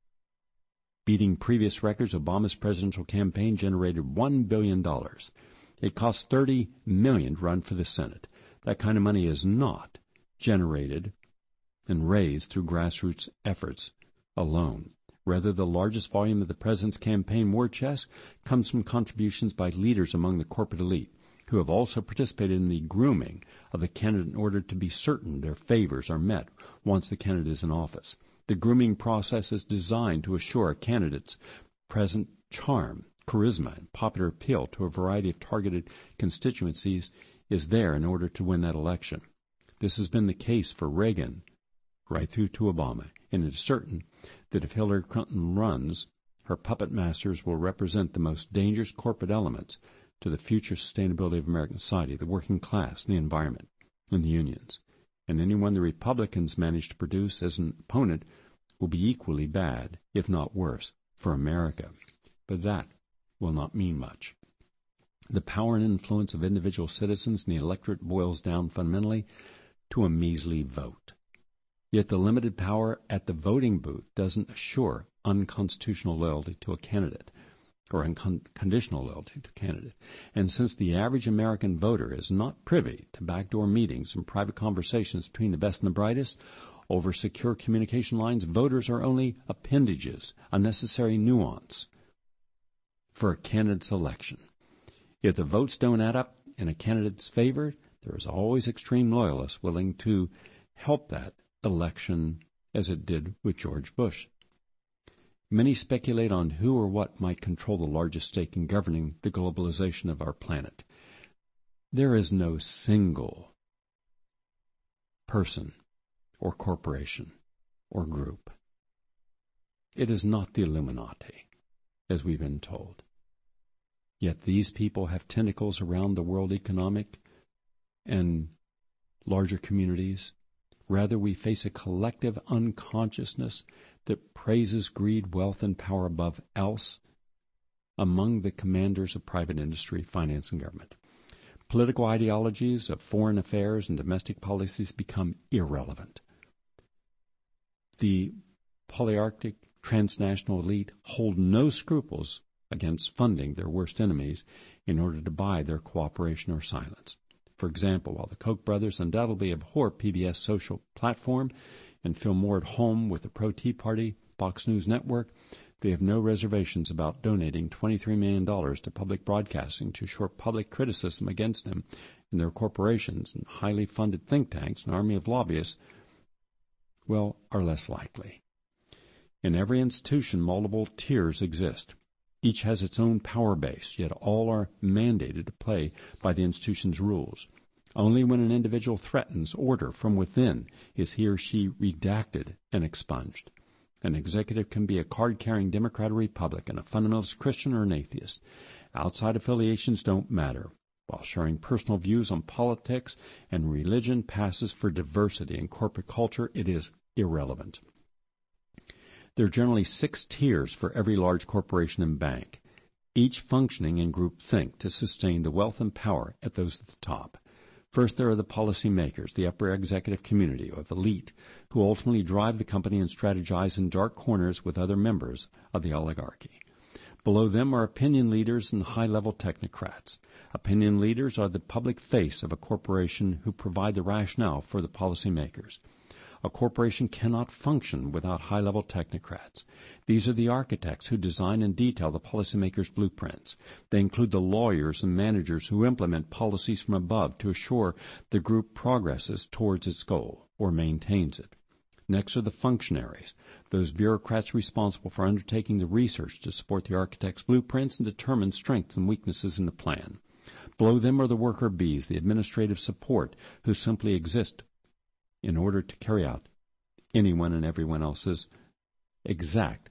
Beating previous records, Obama's presidential campaign generated one billion dollars. It cost thirty million dollars to run for the Senate. That kind of money is not generated and raised through grassroots efforts alone. Rather, the largest volume of the president's campaign war chest comes from contributions by leaders among the corporate elite, who have also participated in the grooming of the candidate in order to be certain their favors are met once the candidate is in office. The grooming process is designed to assure a candidate's present charm, charisma, and popular appeal to a variety of targeted constituencies is there in order to win that election. This has been the case for Reagan right through to Obama, and it is certain that if Hillary Clinton runs, her puppet masters will represent the most dangerous corporate elements to the future sustainability of American society: the working class, the environment, and the unions. And anyone the Republicans manage to produce as an opponent will be equally bad, if not worse, for America. But that will not mean much. The power and influence of individual citizens in the electorate boils down fundamentally to a measly vote. Yet the limited power at the voting booth doesn't assure unconstitutional loyalty to a candidate, or unconditional loyalty to a candidate. And since the average American voter is not privy to backdoor meetings and private conversations between the best and the brightest over secure communication lines, voters are only appendages, a necessary nuance for a candidate's election. If the votes don't add up in a candidate's favor, there is always extreme loyalists willing to help that election, as it did with George Bush. Many speculate on who or what might control the largest stake in governing the globalization of our planet. There is no single person or corporation or group. It is not the Illuminati, as we've been told. Yet these people have tentacles around the world economic and larger communities. Rather, we face a collective unconsciousness that praises greed, wealth, and power above else among the commanders of private industry, finance, and government. Political ideologies of foreign affairs and domestic policies become irrelevant. The polyarctic transnational elite hold no scruples against funding their worst enemies in order to buy their cooperation or silence. For example, while the Koch brothers undoubtedly abhor P B S social platform and feel more at home with the pro-Tea Party Fox News network, they have no reservations about donating twenty-three million dollars to public broadcasting to short public criticism against them and their corporations, and highly funded think tanks and army of lobbyists, well, are less likely. In every institution, multiple tiers exist. Each has its own power base, yet all are mandated to play by the institution's rules. Only when an individual threatens order from within is he or she redacted and expunged. An executive can be a card-carrying Democrat or Republican, a fundamentalist Christian or an atheist. Outside affiliations don't matter, while sharing personal views on politics and religion passes for diversity in corporate culture, it is irrelevant. There are generally six tiers for every large corporation and bank, each functioning in groupthink to sustain the wealth and power at those at the top. First, there are the policymakers, the upper executive community, or the elite, who ultimately drive the company and strategize in dark corners with other members of the oligarchy. Below them are opinion leaders and high-level technocrats. Opinion leaders are the public face of a corporation who provide the rationale for the policymakers. A corporation cannot function without high-level technocrats. These are the architects who design and detail the policymakers' blueprints. They include the lawyers and managers who implement policies from above to assure the group progresses towards its goal or maintains it. Next are the functionaries, those bureaucrats responsible for undertaking the research to support the architect's blueprints and determine strengths and weaknesses in the plan. Below them are the worker bees, the administrative support, who simply exist in order to carry out anyone and everyone else's exact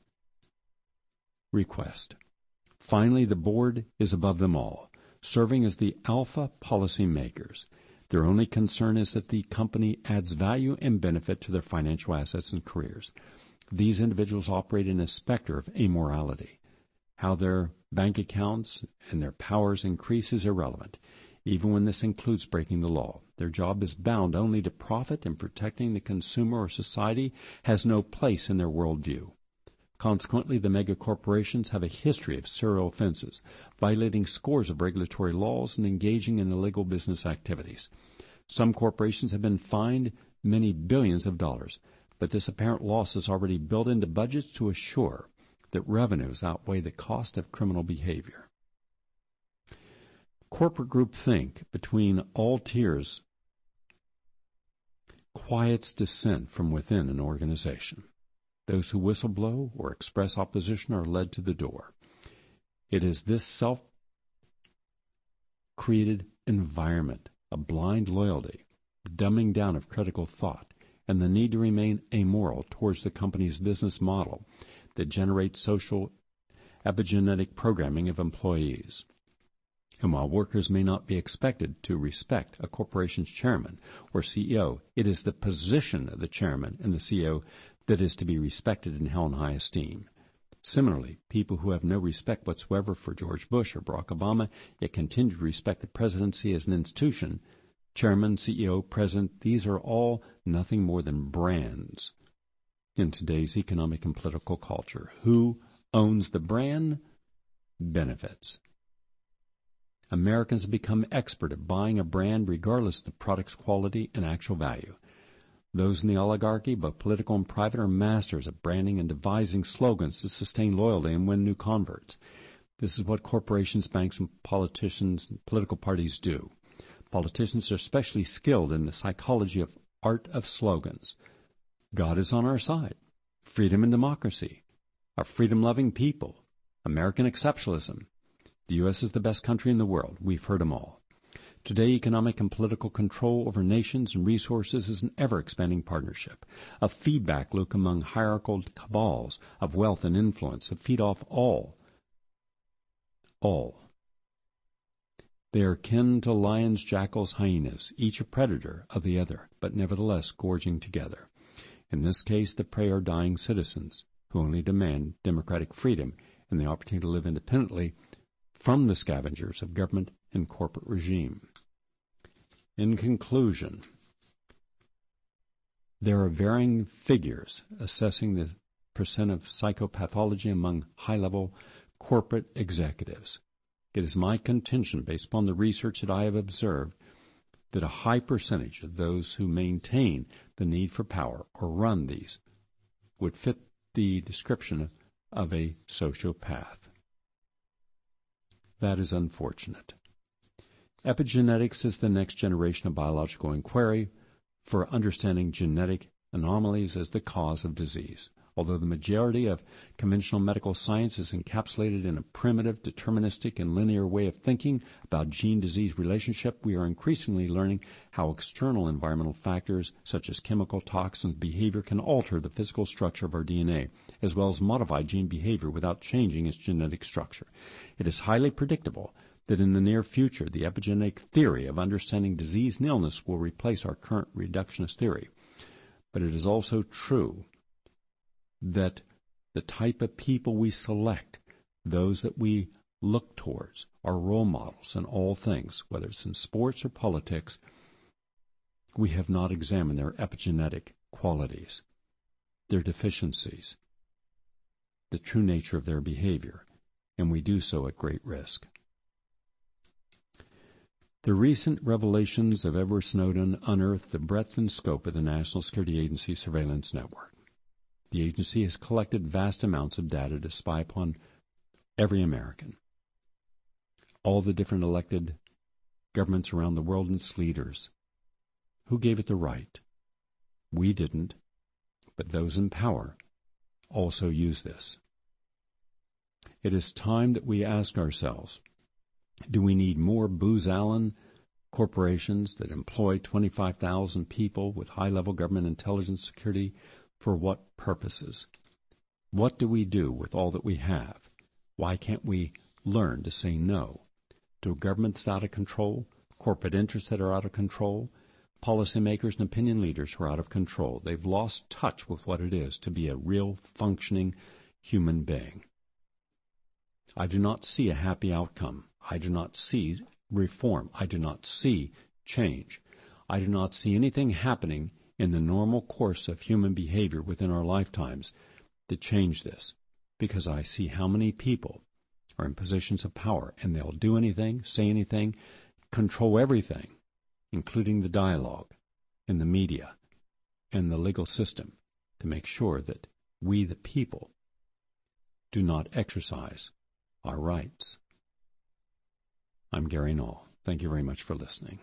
request. Finally, the board is above them all, serving as the alpha policy makers. Their only concern is that the company adds value and benefit to their financial assets and careers. These individuals operate in a specter of amorality. How their bank accounts and their powers increase is irrelevant, even when this includes breaking the law. Their job is bound only to profit, and protecting the consumer or society has no place in their worldview. Consequently, the mega-corporations have a history of serial offenses, violating scores of regulatory laws and engaging in illegal business activities. Some corporations have been fined many billions of dollars, but this apparent loss is already built into budgets to assure that revenues outweigh the cost of criminal behavior. Corporate groupthink between all tiers quiets dissent from within an organization. Those who whistleblow or express opposition are led to the door. It is this self-created environment of blind loyalty, dumbing down of critical thought, and the need to remain amoral towards the company's business model that generates social epigenetic programming of employees. And while workers may not be expected to respect a corporation's chairman or C E O, it is the position of the chairman and the C E O that is to be respected and held in high esteem. Similarly, people who have no respect whatsoever for George Bush or Barack Obama, yet continue to respect the presidency as an institution, chairman, C E O, president, these are all nothing more than brands in today's economic and political culture. Who owns the brand benefits. Americans have become expert at buying a brand regardless of the product's quality and actual value. Those in the oligarchy, both political and private, are masters of branding and devising slogans to sustain loyalty and win new converts. This is what corporations, banks, and politicians and political parties do. Politicians are especially skilled in the psychology of art of slogans. God is on our side. Freedom and democracy. A freedom-loving people. American exceptionalism. The U S is the best country in the world. We've heard them all. Today, economic and political control over nations and resources is an ever-expanding partnership, a feedback loop among hierarchical cabals of wealth and influence that feed off all. All. They are kin to lions, jackals, hyenas, each a predator of the other, but nevertheless gorging together. In this case, the prey are dying citizens who only demand democratic freedom and the opportunity to live independently from the scavengers of government and corporate regime. In conclusion, there are varying figures assessing the percent of psychopathology among high-level corporate executives. It is my contention, based upon the research that I have observed, that a high percentage of those who maintain the need for power or run these would fit the description of a sociopath. That is unfortunate. Epigenetics is the next generation of biological inquiry for understanding genetic anomalies as the cause of disease. Although the majority of conventional medical science is encapsulated in a primitive, deterministic, and linear way of thinking about gene-disease relationship, we are increasingly learning how external environmental factors, such as chemical toxins, behavior, can alter the physical structure of our D N A, as well as modify gene behavior without changing its genetic structure. It is highly predictable that in the near future, the epigenetic theory of understanding disease and illness will replace our current reductionist theory. But it is also true that the type of people we select, those that we look towards, are role models in all things, whether it's in sports or politics. We have not examined their epigenetic qualities, their deficiencies, the true nature of their behavior, and we do so at great risk. The recent revelations of Edward Snowden unearthed the breadth and scope of the National Security Agency surveillance network. The agency has collected vast amounts of data to spy upon every American, all the different elected governments around the world and its leaders. Who gave it the right? We didn't, but those in power also use this. It is time that we ask ourselves, do we need more Booz Allen corporations that employ twenty-five thousand people with high-level government intelligence security? For what purposes? What do we do with all that we have? Why can't we learn to say no to a government that's out of control, corporate interests that are out of control, policymakers and opinion leaders who are out of control? They've lost touch with what it is to be a real functioning human being. I do not see a happy outcome. I do not see reform. I do not see change. I do not see anything happening in the normal course of human behavior within our lifetimes to change this, because I see how many people are in positions of power, and they'll do anything, say anything, control everything, including the dialogue in the media and the legal system, to make sure that we, the people, do not exercise our rights. I'm Gary Null. Thank you very much for listening.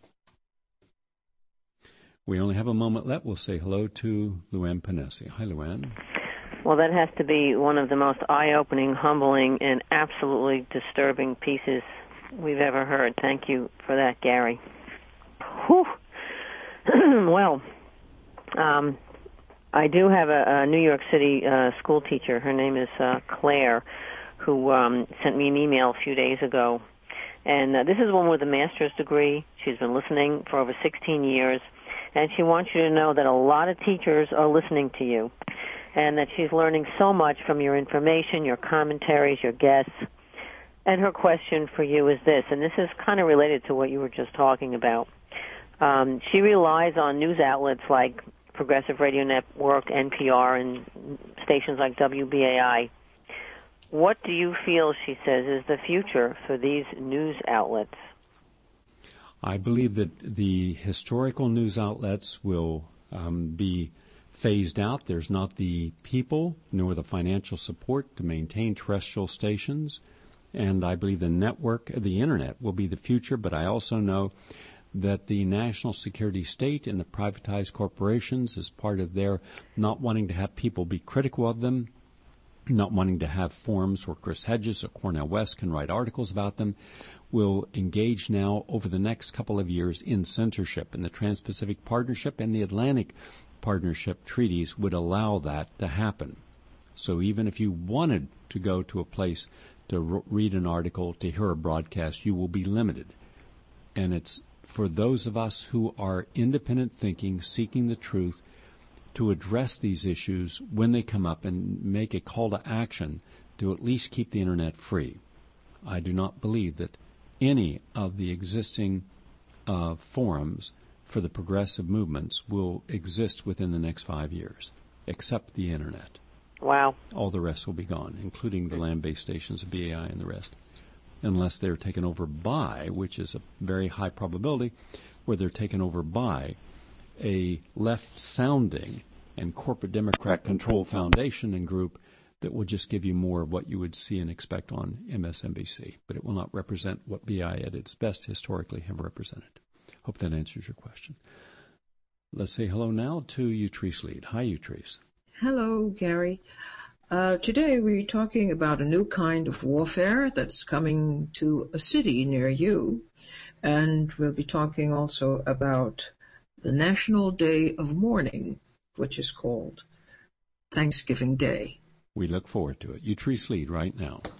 We only have a moment left. We'll say hello to Luann Panesi. Hi, Luann. Well, that has to be one of the most eye-opening, humbling, and absolutely disturbing pieces we've ever heard. Thank you for that, Gary. Whew. Well, um, I do have a, a New York City uh, school teacher. Her name is uh, Claire, who um, sent me an email a few days ago. And uh, this is one with a master's degree. She's been listening for over sixteen years. And she wants you to know that a lot of teachers are listening to you and that she's learning so much from your information, your commentaries, your guests. And her question for you is this, and this is kind of related to what you were just talking about. Um, she relies on news outlets like Progressive Radio Network, N P R, and stations like W B A I. What do you feel, she says, is the future for these news outlets? I believe that the historical news outlets will um, be phased out. There's not the people nor the financial support to maintain terrestrial stations. And I believe the network, the Internet, will be the future. But I also know that the national security state and the privatized corporations, as part of their not wanting to have people be critical of them, not wanting to have forums where Chris Hedges or Cornel West can write articles about them, will engage now over the next couple of years in censorship. And the Trans-Pacific Partnership and the Atlantic Partnership treaties would allow that to happen. So even if you wanted to go to a place to r- read an article, to hear a broadcast, you will be limited. And it's for those of us who are independent thinking, seeking the truth, to address these issues when they come up and make a call to action to at least keep the Internet free. I do not believe that any of the existing uh, forums for the progressive movements will exist within the next five years, except the Internet. Wow. All the rest will be gone, including the land-based stations, the B A I and the rest, unless they're taken over by, which is a very high probability, where they're taken over by a left-sounding and corporate Democrat-controlled foundation and group that will just give you more of what you would see and expect on M S N B C, but it will not represent what B I at its best historically have represented. Hope that answers your question. Let's say hello now to Utrice Lead. Hi, Utrice. Hello, Gary. Uh, today we're talking about a new kind of warfare that's coming to a city near you, and we'll be talking also about the National Day of Mourning, which is called Thanksgiving Day. We look forward to it. Utrice Lead right now.